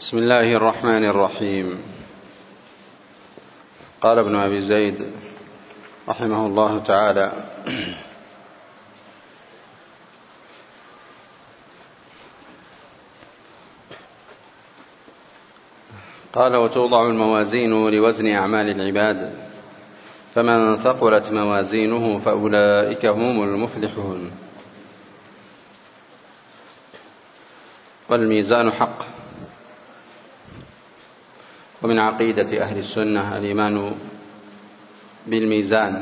بسم الله الرحمن الرحيم. قال ابن أبي زيد رحمه الله تعالى: قال: وتوضع الموازين لوزن أعمال العباد، فمن ثقلت موازينه فأولئك هم المفلحون. والميزان حق، ومن عقيدة أهل السنة الإيمان بالميزان،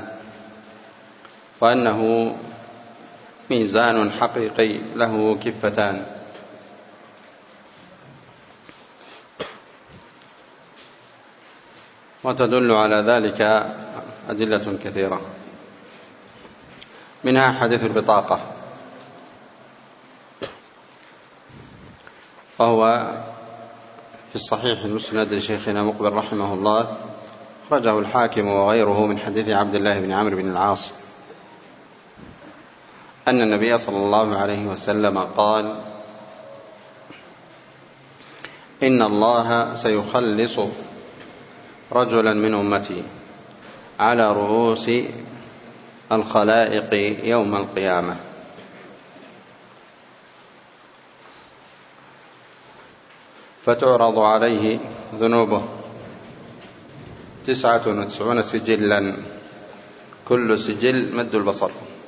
وأنه ميزان حقيقي له كفتان، وتدل على ذلك أدلة كثيرة، منها حديث البطاقة، وهو في الصحيح المسند لشيخنا مقبل رحمه الله، أخرجه الحاكم وغيره من حديث عبد الله بن عمرو بن العاص أن النبي صلى الله عليه وسلم قال: إن الله سيخلص رجلا من أمتي على رؤوس الخلائق يوم القيامة، فتعرض عليه ذنوبه 99 سجلا، كل سجل مد البصر،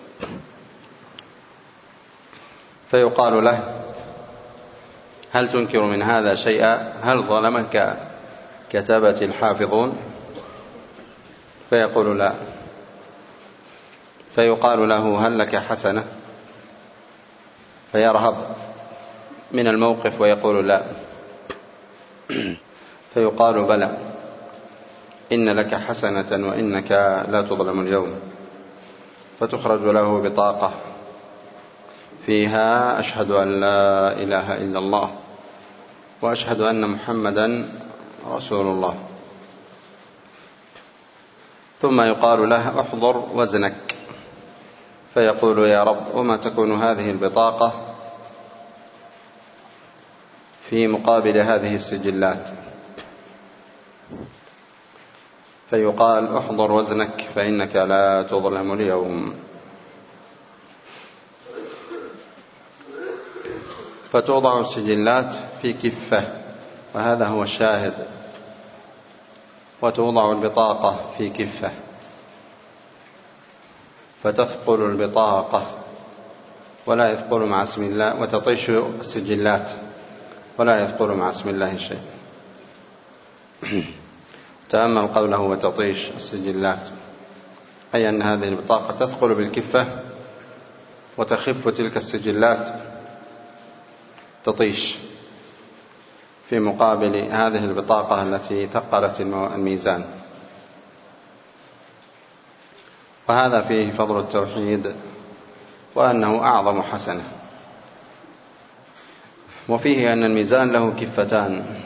فيقال له: هل تنكر من هذا شيئا؟ هل ظلمك كتبة الحافظون؟ فيقول: لا. فيقال له: هل لك حسنة؟ فيرهب من الموقف ويقول: لا. فيقال: بلى، إن لك حسنة وإنك لا تظلم اليوم. فتخرج له بطاقة فيها: أشهد أن لا إله إلا الله وأشهد أن محمدا رسول الله. ثم يقال له: احضر وزنك. فيقول: يا رب، وما تكون هذه البطاقة في مقابل هذه السجلات؟ فيقال: احضر وزنك فإنك لا تظلم اليوم. فتوضع السجلات في كفة، وهذا هو الشاهد، وتوضع البطاقة في كفة، فتثقل البطاقة ولا يثقل مع اسم الله، وتطيش السجلات ولا يثقل مع اسم الله شيء. تأمل قوله: وتطيش السجلات، أي أن هذه البطاقة تثقل بالكفة وتخف تلك السجلات تطيش في مقابل هذه البطاقة التي ثقلت الميزان. وهذا فيه فضل التوحيد، وأنه أعظم حسنة، وفيه أن الميزان له كفتان.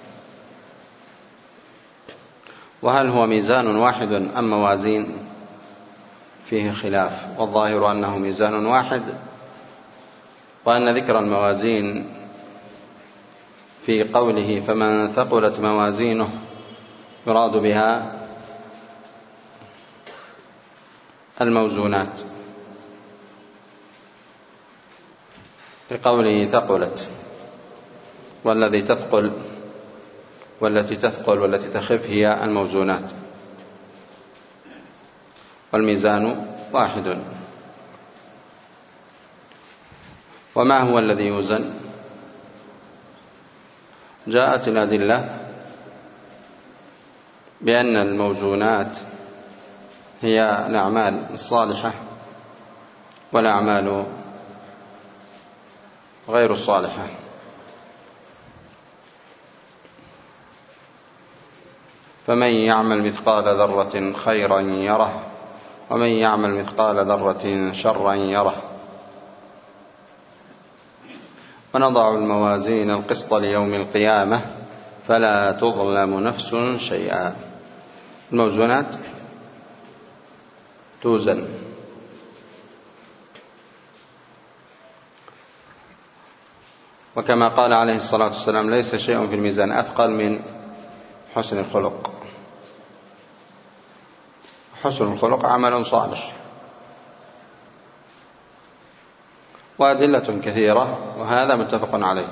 وهل هو ميزان واحد أم موازين؟ فيه خلاف، والظاهر أنه ميزان واحد، وأن ذكر الموازين في قوله: فمن ثقلت موازينه، يراد بها الموزونات، بقوله ثقلت، والذي تثقل والتي تثقل والتي تخف هي الموزونات، والميزان واحد. وما هو الذي يوزن؟ جاءت الأدلة بأن الموزونات هي الأعمال الصالحة والأعمال غير الصالحة. فمن يعمل مثقال ذرة خيرا يره، ومن يعمل مثقال ذرة شرا يره. ونضع الموازين القسط ليوم القيامة فلا تظلم نفس شيئا. الموزونات توزن، وكما قال عليه الصلاة والسلام: ليس شيء في الميزان أثقل من حسن الخلق. حسن الخلق عمل صالح. وأدلة كثيرة، وهذا متفق عليه.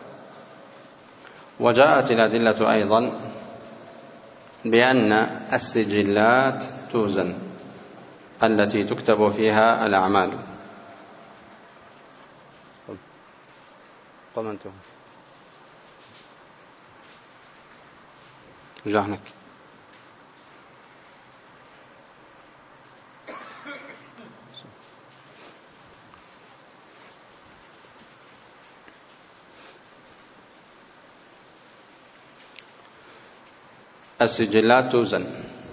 وجاءت الأدلة أيضا بأن السجلات توزن التي تكتب فيها الأعمال. طمنته جهنك. السجلات توزن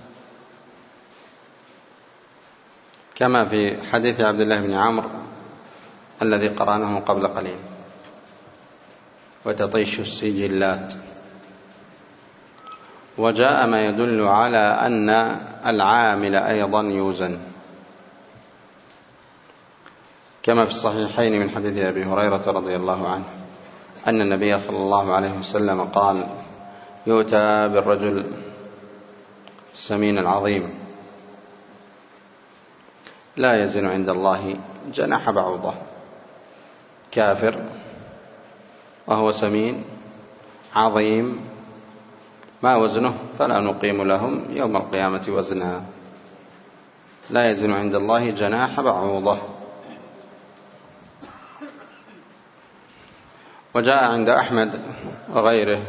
كما في حديث عبد الله بن عمرو الذي قرأناه قبل قليل: وتطيش السجلات. وجاء ما يدل على أن العامل أيضا يوزن، كما في الصحيحين من حديث أبي هريرة رضي الله عنه أن النبي صلى الله عليه وسلم قال: يؤتى بالرجل السمين العظيم لا يزن عند الله جناح بعوضة، كافر وهو سمين عظيم ما وزنه، فلا نقيم لهم يوم القيامة وزنا. لا يزن عند الله جناح بعوضة. وجاء عند أحمد وغيره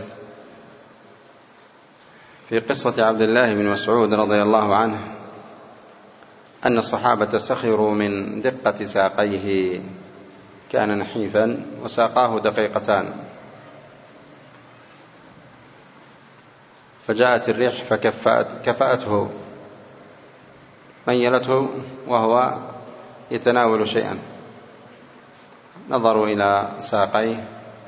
في قصة عبد الله بن مسعود رضي الله عنه أن الصحابة سخروا من دقة ساقيه، كان نحيفا وساقاه دقيقتان، فجاءت الريح فكفأته، ميلته وهو يتناول شيئا، نظروا إلى ساقيه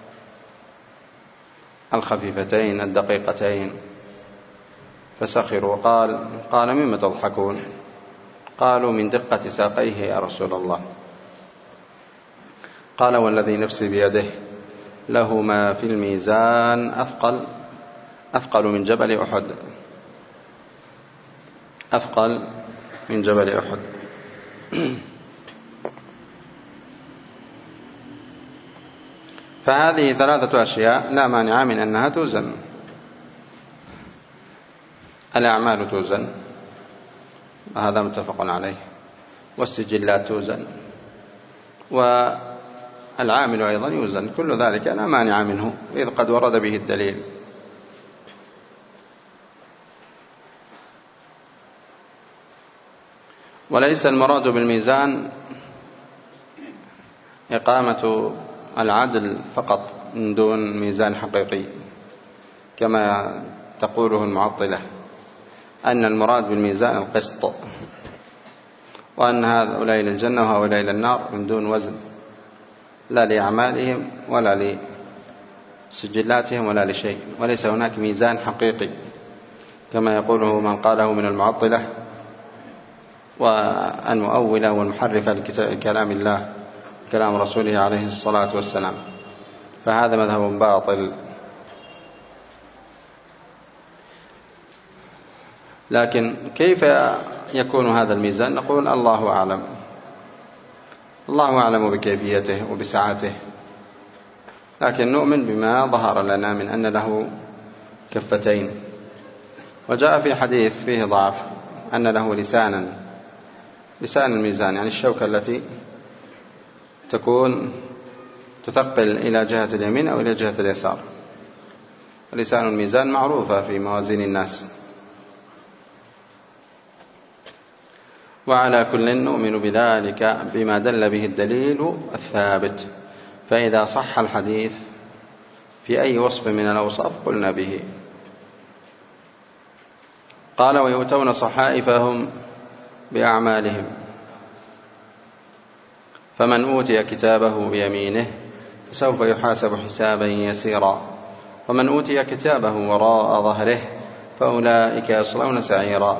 الخفيفتين الدقيقتين فسخروا. قال: مما تضحكون؟ قالوا: من دقة ساقيه يا رسول الله. قال: والذي نفسي بيده له ما في الميزان أثقل من جبل أحد، أثقل من جبل أحد. فهذه ثلاثة أشياء لا مانع من أنها توزن. الأعمال توزن، وهذا متفق عليه، والسجلات توزن، والعامل أيضا يوزن، كل ذلك لا مانع منه إذ قد ورد به الدليل. وليس المراد بالميزان إقامة العدل فقط من دون ميزان حقيقي كما تقوله المعطلة، أن المراد بالميزان القسط، وأن هؤلاء إلى الجنة وهؤلاء إلى النار من دون وزن، لا لأعمالهم ولا لسجلاتهم ولا لشيء، وليس هناك ميزان حقيقي كما يقوله من قاله من المعطلة والمؤولة والمحرفة لكلام الله كلام رسوله عليه الصلاة والسلام، فهذا مذهب باطل. لكن كيف يكون هذا الميزان؟ نقول: الله أعلم، الله أعلم بكيفيته وبسعته، لكن نؤمن بما ظهر لنا من أن له كفتين. وجاء في حديث فيه ضعف أن له لسان الميزان، يعني الشوكة التي تكون تثقل إلى جهة اليمين أو إلى جهة اليسار. لسان الميزان معروفة في موازين الناس. وعلى كل نؤمن بذلك بما دل به الدليل الثابت، فإذا صح الحديث في أي وصف من الأوصاف قلنا به. قال: ويؤتون صحائفهم بأعمالهم، فمن أوتي كتابه بيمينه فسوف يحاسب حسابا يسيرا، ومن أوتي كتابه وراء ظهره فأولئك يصلون سعيرا.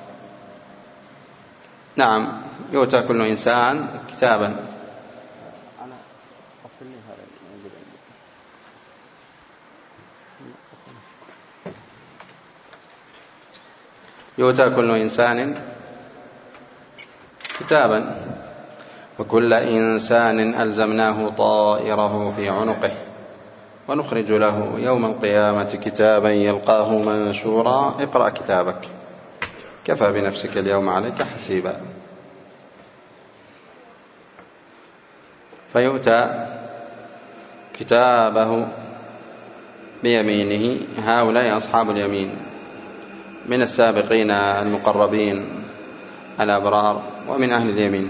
نعم، يؤتى كل إنسان كتابا. يؤتى كل إنسان كتابا، وكل إنسان ألزمناه طائره في عنقه، ونخرج له يوم القيامة كتابا يلقاه منشورا اقرأ كتابك كفى بنفسك اليوم عليك حسيبا. فيؤتى كتابه بيمينه. هؤلاء أصحاب اليمين من السابقين المقربين الأبرار ومن أهل اليمين.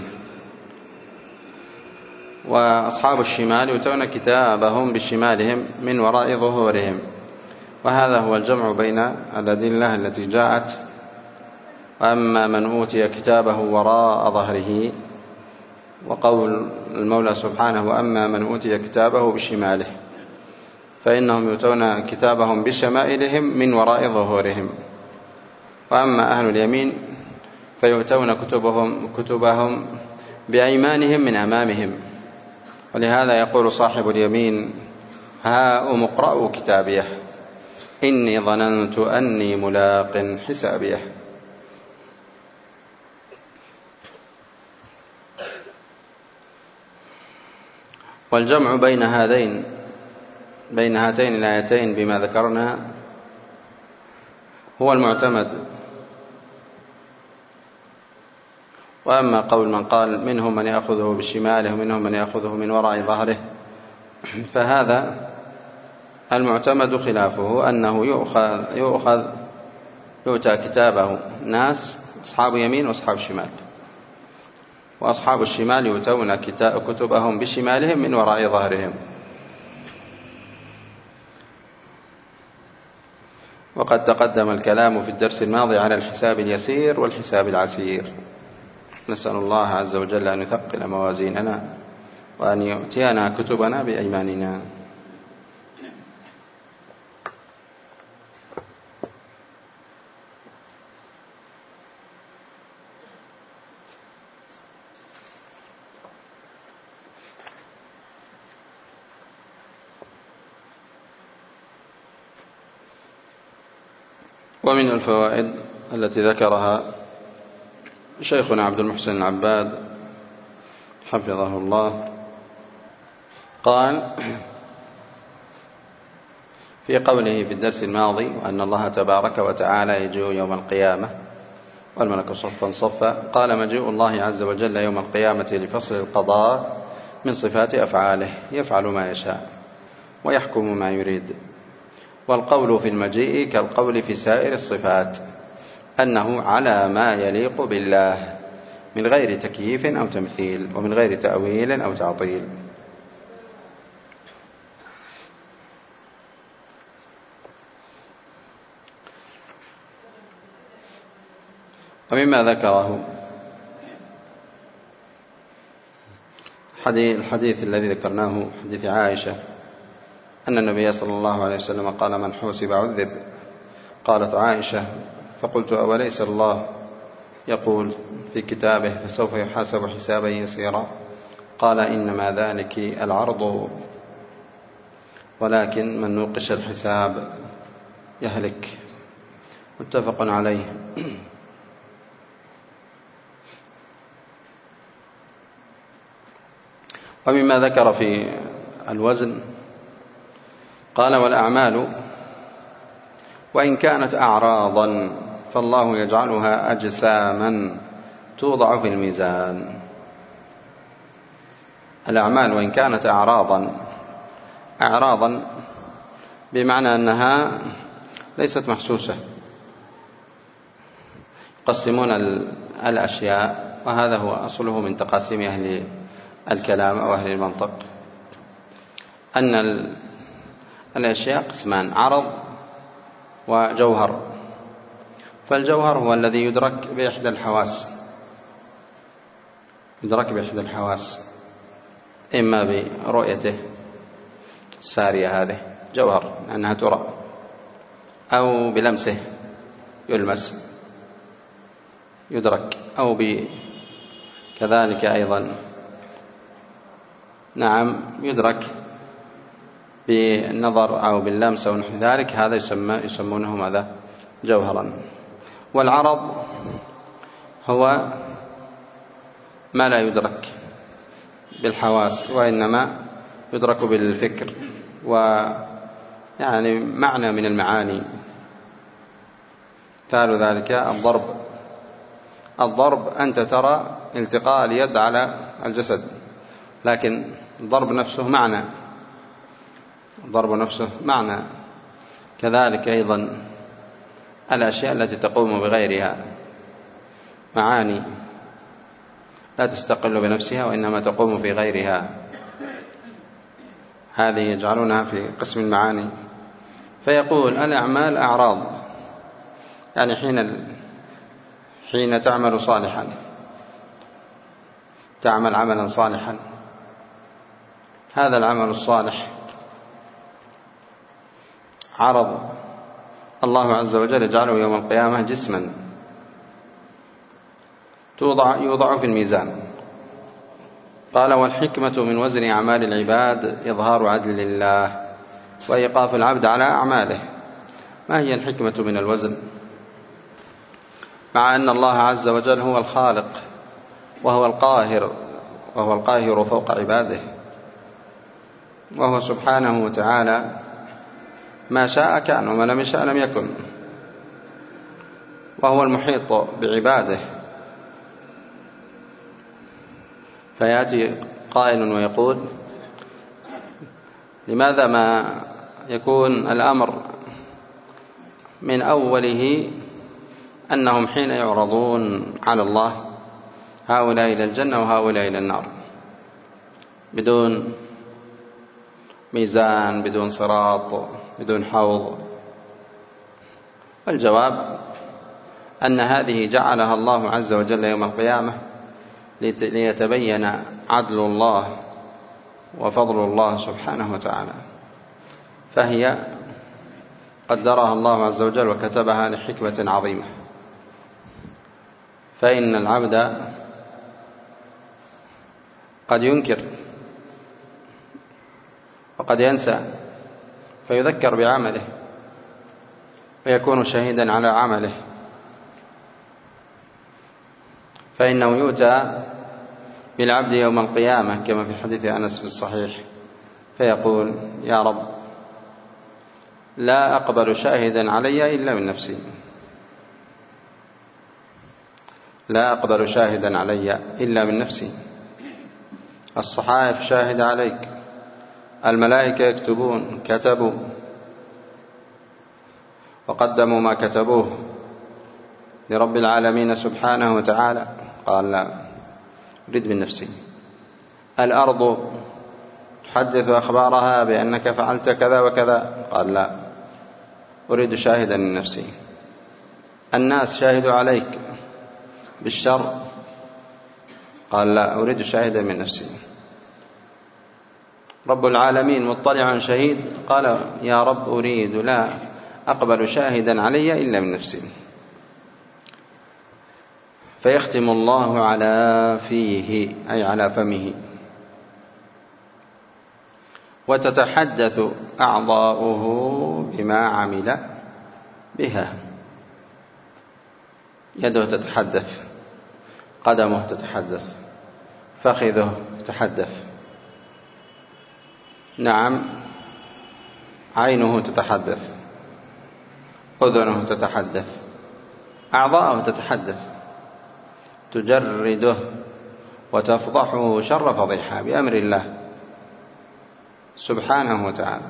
وأصحاب الشمال يؤتون كتابهم بشمالهم من وراء ظهورهم. وهذا هو الجمع بين الأدلة التي جاءت: وأما من أوتي كتابه وراء ظهره، وقول المولى سبحانه: وأما من أوتي كتابه بشماله، فإنهم يؤتون كتابهم بشمائلهم من وراء ظهورهم. وأما أهل اليمين فيؤتون كتبهم بأيمانهم من أمامهم. ولهذا يقول صاحب اليمين: هاؤم اقرءوا كتابيه إني ظننت أني ملاق حسابيه. والجمع بين هاتين الآيتين بما ذكرنا هو المعتمد. وأما قول من قال منهم من يأخذه بشماله ومنهم من يأخذه من وراء ظهره، فهذا المعتمد خلافه، أنه يؤتى كتابه ناس أصحاب يمين وأصحاب شمال، وأصحاب الشمال يؤتون كتبهم بشمالهم من وراء ظهرهم. وقد تقدم الكلام في الدرس الماضي على الحساب اليسير والحساب العسير. نسأل الله عز وجل أن يثقل موازيننا وأن يؤتينا كتبنا بأيماننا. ومن الفوائد التي ذكرها شيخنا عبد المحسن العباد حفظه الله، قال في قوله في الدرس الماضي: وأن الله تبارك وتعالى يجيء يوم القيامة والملك صفا صفا، قال: مجيء الله عز وجل يوم القيامة لفصل القضاء من صفات أفعاله، يفعل ما يشاء ويحكم ما يريد. والقول في المجيء كالقول في سائر الصفات، أنه على ما يليق بالله من غير تكييف أو تمثيل، ومن غير تأويل أو تعطيل. ومما ذكره الحديث الذي ذكرناه، حديث عائشة، أن النبي صلى الله عليه وسلم قال: من حوسب عذب. قالت عائشة: فقلت: أوليس الله يقول في كتابه: فسوف يحاسب حسابا يسيرا؟ قال: إنما ذلك العرض، ولكن من نوقش الحساب يهلك. متفق عليه. ومما ذكر في الوزن قال: والأعمال وإن كانت أعراضا فالله يجعلها أجساما توضع في الميزان. الأعمال وإن كانت أعراضا بمعنى أنها ليست محسوسة. يقسمون الأشياء، وهذا هو أصله من تقاسيم أهل الكلام أو أهل المنطق، أن الأشياء قسمان: عرض وجوهر. فالجوهر هو الذي يدرك بإحدى الحواس، إما برؤيته السارية، هذه جوهر لأنها ترى، أو بلمسه يلمس يدرك، أو كذلك أيضا يدرك بالنظر أو باللمس أو نحو ذلك. هذا يسمونه ماذا؟ جوهرا. والعرض هو ما لا يدرك بالحواس وإنما يدرك بالفكر، ويعني معنى من المعاني. مثال ذلك الضرب أنت ترى التقاء اليد على الجسد، لكن الضرب نفسه معنى. كذلك أيضا الأشياء التي تقوم بغيرها معاني لا تستقل بنفسها وإنما تقوم في غيرها، هذه يجعلونها في قسم المعاني. فيقول الأعمال أعراض، يعني حين تعمل صالحا، تعمل عملا صالحا، هذا العمل الصالح عرض الله عز وجل يجعله يوم القيامة جسما يوضع في الميزان. قال والحكمة من وزن أعمال العباد إظهار عدل الله وإيقاف العبد على أعماله. ما هي الحكمة من الوزن؟ مع أن الله عز وجل هو الخالق وهو القاهر فوق عباده، وهو سبحانه وتعالى ما شاء كان وما لم يشاء لم يكن، وهو المحيط بعباده. فيأتي قائل ويقول لماذا ما يكون الأمر من أوله أنهم حين يعرضون على الله هؤلاء إلى الجنة وهؤلاء إلى النار بدون ميزان، بدون صراط، بدون حوض؟ والجواب أن هذه جعلها الله عز وجل يوم القيامة ليتبين عدل الله وفضل الله سبحانه وتعالى، فهي قدرها الله عز وجل وكتبها لحكمة عظيمة. فإن العبد قد ينكر وقد ينسى فيذكر بعمله ويكون شهيدا على عمله، فإنه يؤتى بالعبد يوم القيامة كما في حديث أنس في الصحيح فيقول يا رب لا أقبل شاهدا علي إلا من نفسي، لا أقبل شاهدا علي إلا من نفسي. الصحائف شاهد عليك، الملائكة كتبوا وقدموا ما كتبوه لرب العالمين سبحانه وتعالى. قال لا أريد من نفسي. الأرض تحدث أخبارها بأنك فعلت كذا وكذا. قال لا أريد شاهدا من نفسي. الناس شاهدوا عليك بالشر. قال لا أريد شاهدا من نفسي. رب العالمين مطلع شهيد. قال يا رب أريد لا أقبل شاهدا علي إلا من نفسي. فيختم الله على فيه أي على فمه، وتتحدث أعضاؤه بما عمل بها. يده تتحدث، قدمه تتحدث، فخذه تتحدث، نعم عينه تتحدث، أذنه تتحدث، أعضاؤه تتحدث، تجرده وتفضحه شر فضيحة بأمر الله سبحانه وتعالى.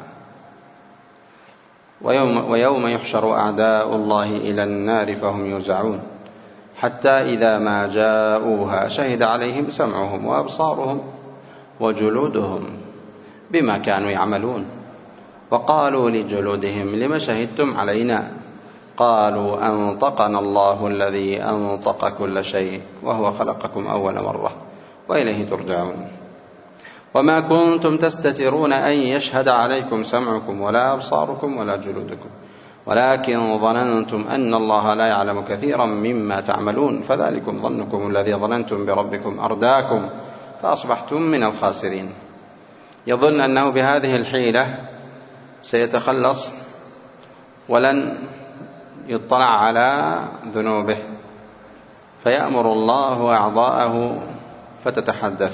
ويوم يحشر أعداء الله إلى النار فهم يوزعون حتى إذا ما جاءوها شهد عليهم سمعهم وأبصارهم وجلودهم بما كانوا يعملون وقالوا لجلودهم لما شهدتم علينا قالوا أنطقنا الله الذي أنطق كل شيء وهو خلقكم أول مرة وإليه ترجعون وما كنتم تستترون أن يشهد عليكم سمعكم ولا أبصاركم ولا جلودكم ولكن ظننتم أن الله لا يعلم كثيرا مما تعملون فذلكم ظنكم الذي ظننتم بربكم أرداكم فأصبحتم من الخاسرين. يظن أنه بهذه الحيلة سيتخلص ولن يطلع على ذنوبه، فيأمر الله أعضاءه فتتحدث،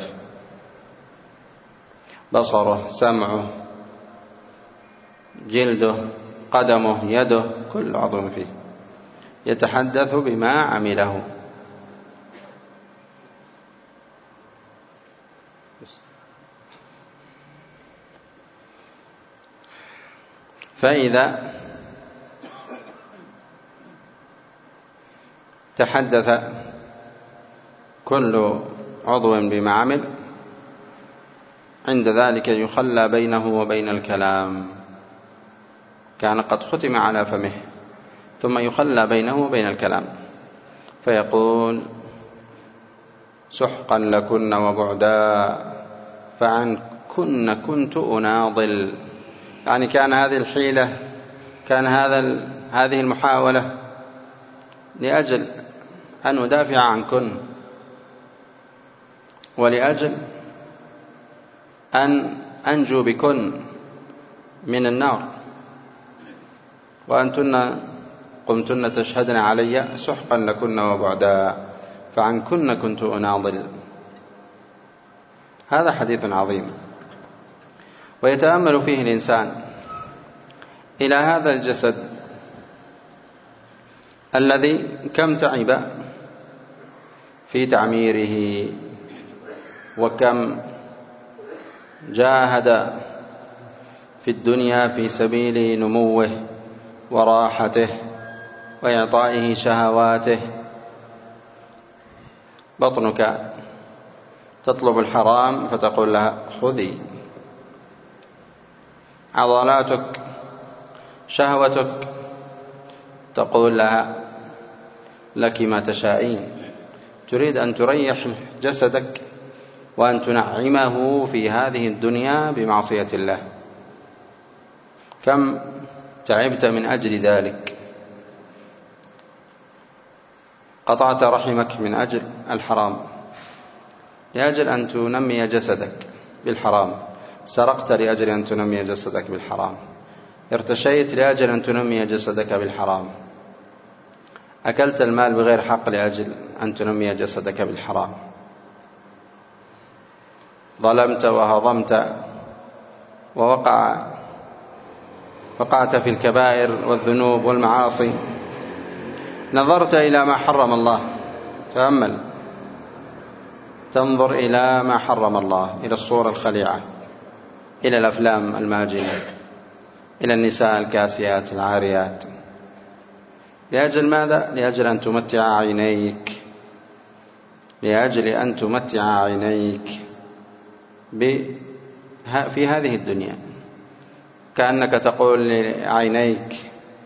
بصره، سمعه، جلده، قدمه، يده، كل عضو فيه يتحدث بما عمله. فإذا تحدث كل عضو بما عمل عند ذلك يخلى بينه وبين الكلام، كان قد ختم على فمه ثم يخلى بينه وبين الكلام، فيقول: سحقا لكن وبعدا فعنكن كنت أناضل. يعني كان هذه الحيلة، كان هذه المحاولة لأجل أن أدافع عنكن، ولأجل أن أنجو بكن من النار، وأنتن قمتن تشهدن علي سحقا لكن وبعدا فعنكن كنت أناضل. هذا حديث عظيم، ويتأمل فيه الإنسان إلى هذا الجسد الذي كم تعب في تعميره، وكم جاهد في الدنيا في سبيل نموه وراحته وإعطائه شهواته. بطنك تطلب الحرام فتقول لها خذي، عضلاتك شهوتك تقول لها لك ما تشائين، تريد أن تريح جسدك وأن تنعمه في هذه الدنيا بمعصية الله. كم تعبت من أجل ذلك، قطعت رحمك من أجل الحرام لأجل أن تنمي جسدك بالحرام، سرقت لأجل أن تنمي جسدك بالحرام، ارتشيت لأجل أن تنمي جسدك بالحرام، أكلت المال بغير حق لأجل أن تنمي جسدك بالحرام، ظلمت وهضمت وقعت في الكبائر والذنوب والمعاصي، نظرت إلى ما حرم الله. تأمل، تنظر إلى ما حرم الله، إلى الصور الخليعة، إلى الأفلام الماجنة، إلى النساء الكاسيات العاريات، لأجل ماذا؟ لأجل أن تمتع عينيك، لأجل أن تمتع عينيك في هذه الدنيا، كأنك تقول لعينيك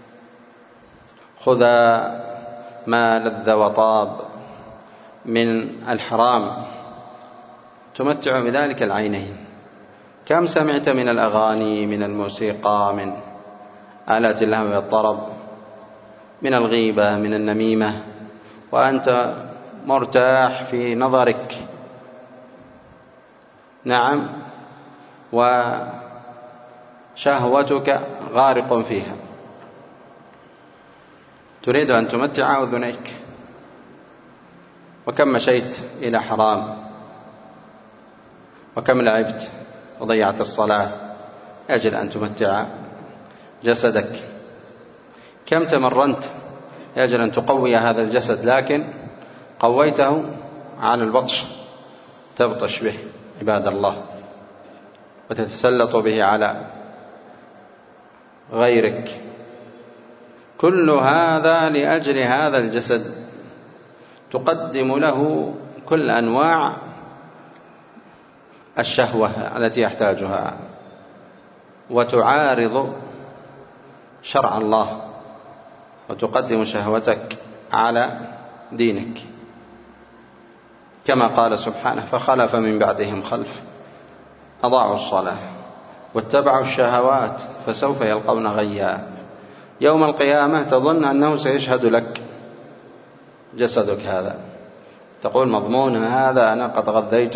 خذا ما لذ وطاب من الحرام، تمتع بذلك العينين. كم سمعت من الأغاني، من الموسيقى، من آلات اللهو والطرب، من الغيبة، من النميمة، وأنت مرتاح في نظرك، نعم، وشهوتك غارق فيها، تريد أن تمتع أذنيك. وكم مشيت إلى حرام، وكم لعبت وضيعت الصلاة أجل أن تمتع جسدك، كم تمرنت أجل أن تقوي هذا الجسد، لكن قويته على البطش، تبطش به عباد الله وتتسلط به على غيرك، كل هذا لأجل هذا الجسد، تقدم له كل أنواع الشهوة التي يحتاجها، وتعارض شرع الله، وتقدم شهوتك على دينك، كما قال سبحانه: فخلف من بعدهم خلف أضاعوا الصلاة واتبعوا الشهوات فسوف يلقون غيا. يوم القيامة تظن أنه سيشهد لك جسدك هذا، تقول مضمون هذا أنا قد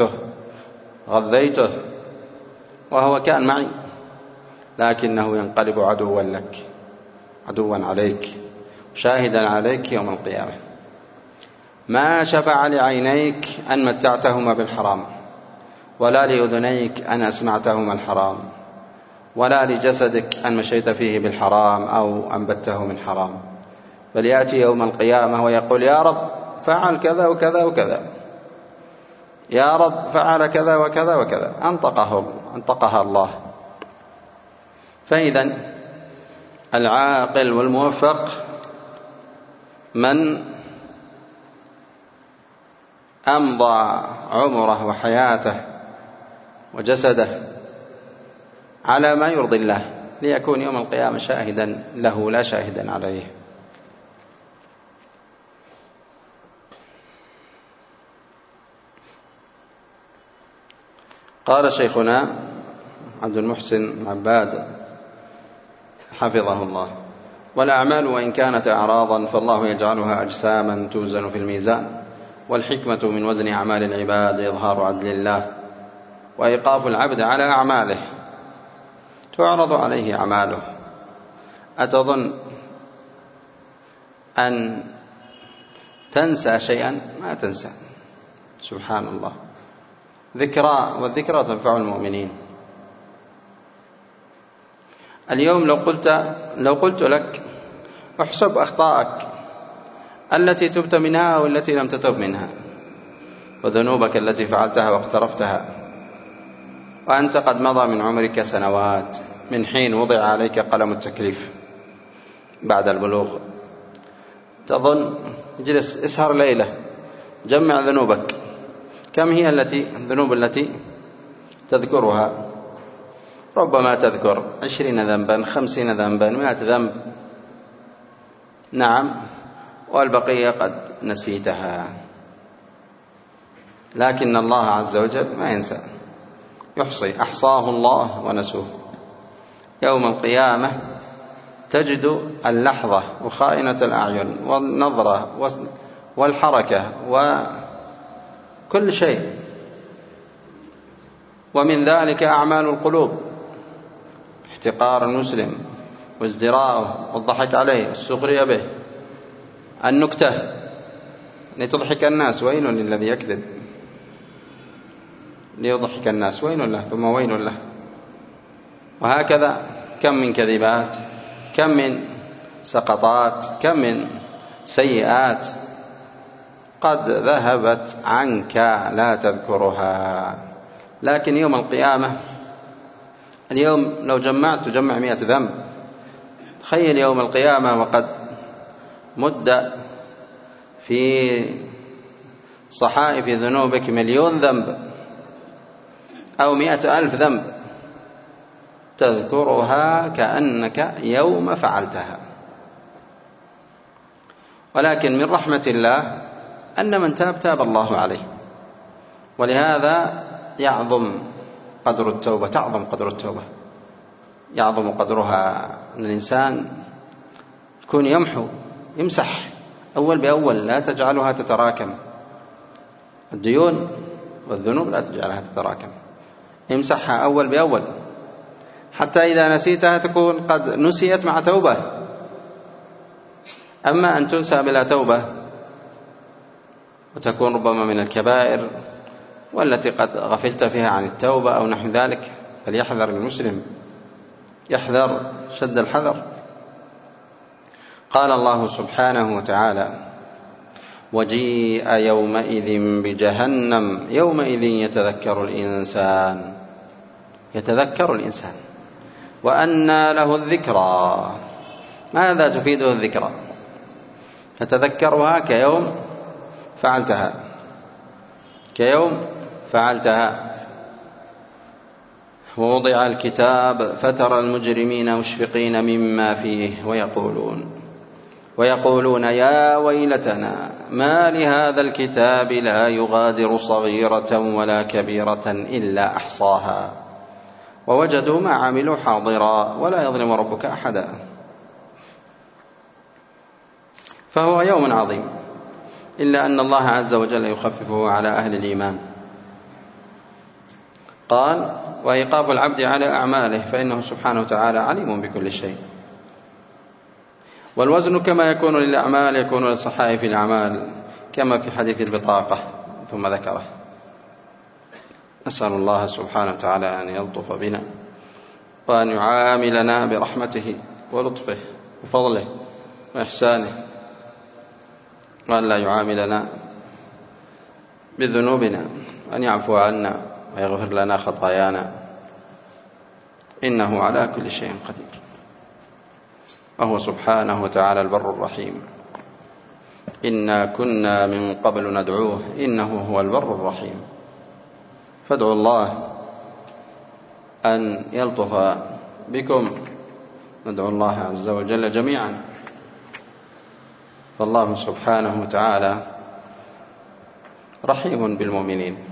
غذيته وهو كان معي، لكنه ينقلب عدوا لك، عدوا عليك، شاهدا عليك يوم القيامة. ما شفع لعينيك أن متعتهما بالحرام، ولا لأذنيك أن أسمعتهما الحرام، ولا لجسدك أن مشيت فيه بالحرام أو أنبته من حرام، بل يأتي يوم القيامة ويقول يا رب فعل كذا وكذا وكذا، يا رب فعل كذا وكذا وكذا، أنطقها الله. فإذا العاقل والموفق من أمضى عمره وحياته وجسده على ما يرضي الله، ليكون يوم القيامة شاهدا له لا شاهدا عليه. قال شيخنا عبد المحسن عباد حفظه الله: والأعمال وإن كانت أعراضا فالله يجعلها أجساما توزن في الميزان، والحكمة من وزن أعمال العباد إظهار عدل الله وإيقاف العبد على أعماله، تعرض عليه أعماله. أتظن أن تنسى شيئا؟ ما تنسى، سبحان الله. ذكرى، والذكرى تنفع المؤمنين. اليوم لو قلت لك احسب أخطاءك التي تبت منها والتي لم تتب منها، وذنوبك التي فعلتها واقترفتها، وأنت قد مضى من عمرك سنوات من حين وضع عليك قلم التكليف بعد البلوغ، تظن اجلس اسهر ليلة جمع ذنوبك، كم هي الذنوب التي تذكرها؟ ربما تذكر 20 ذنبا، 50 ذنبا، 100 ذنب، نعم، والبقية قد نسيتها. لكن الله عز وجل ما ينسى، يحصي، أحصاه الله ونسوه. يوم القيامة تجد اللحظة وخائنة الأعين والنظرة والحركة وكل شيء، ومن ذلك أعمال القلوب، احتقار المسلم وازدراءه والضحك عليه والسخرية به، النكتة لتضحك الناس، ويل للذي يكذب ليضحك الناس، ويل له ثم ويل له. وهكذا كم من كذبات، كم من سقطات، كم من سيئات قد ذهبت عنك لا تذكرها. لكن يوم القيامة، اليوم لو جمعت تجمع 100 ذنب، تخيل يوم القيامة وقد مد في صحائف ذنوبك 1,000,000 ذنب أو 100,000 ذنب، تذكرها كأنك يوم فعلتها. ولكن من رحمة الله أن من تاب الله عليه، ولهذا يعظم قدر التوبة، تعظم قدر التوبة، يعظم قدرها. أن الإنسان يكون يمسح أول بأول، لا تجعلها تتراكم، الديون والذنوب لا تجعلها تتراكم، يمسحها أول بأول، حتى إذا نسيتها تكون قد نسيت مع توبة. أما أن تنسى بلا توبة وتكون ربما من الكبائر والتي قد غفلت فيها عن التوبة أو نحو ذلك، فليحذر المسلم، يحذر شد الحذر. قال الله سبحانه وتعالى: وجيء يومئذ بجهنم يومئذ يتذكر الإنسان وأنى له الذكرى. ماذا تفيده الذكرى؟ تتذكرها كيوم فعلتها. ووضع الكتاب فترى المجرمين مشفقين مما فيه ويقولون يا ويلتنا ما لهذا الكتاب لا يغادر صغيرة ولا كبيرة إلا أحصاها ووجدوا ما عملوا حاضرا ولا يظلم ربك أحدا. فهو يوم عظيم، إلا أن الله عز وجل يخففه على أهل الإيمان. قال: وإيقاف العبد على أعماله فإنه سبحانه وتعالى عليم بكل شيء. والوزن كما يكون للأعمال يكون لصحائف الأعمال، كما في حديث البطاقة، ثم ذكره. نسأل الله سبحانه وتعالى أن يلطف بنا وأن يعاملنا برحمته ولطفه وفضله وإحسانه، وأن لا يعاملنا بذنوبنا، وأن يعفو عنا ويغفر لنا خطايانا، إنه على كل شيء قدير، وهو سبحانه وتعالى البر الرحيم. إنا كنا من قبل ندعوه إنه هو البر الرحيم. فادعوا الله أن يلطف بكم، ندعو الله عز وجل جميعا، فالله سبحانه وتعالى رحيم بالمؤمنين.